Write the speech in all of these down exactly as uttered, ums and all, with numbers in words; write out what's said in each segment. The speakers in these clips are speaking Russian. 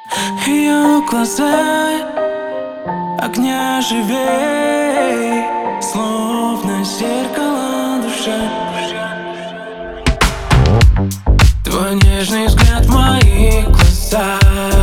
Ее глаза огня живей, словно зеркало душа. Твой нежный взгляд в моих глазах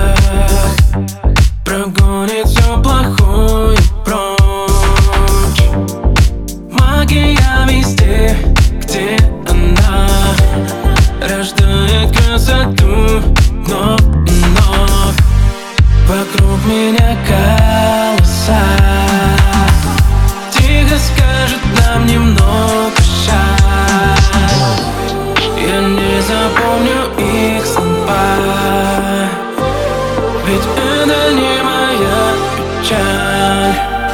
прогонит все плохое прочь. Магия везде, где она рождает красоту вновь и вновь. Вокруг меня голоса тихо скажут нам немного жаль. Я не запомню их слова, ведь это не моя печаль.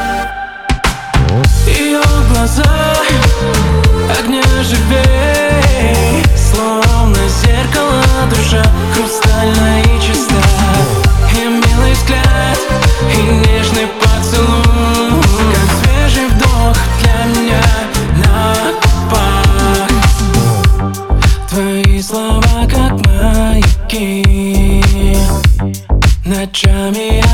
Ее глаза огня живей, словно зеркало душа хрустальная и чиста. И милый взгляд, и нежный поцелуй, как свежий вдох для меня на губах. Твои слова как маяки, ночами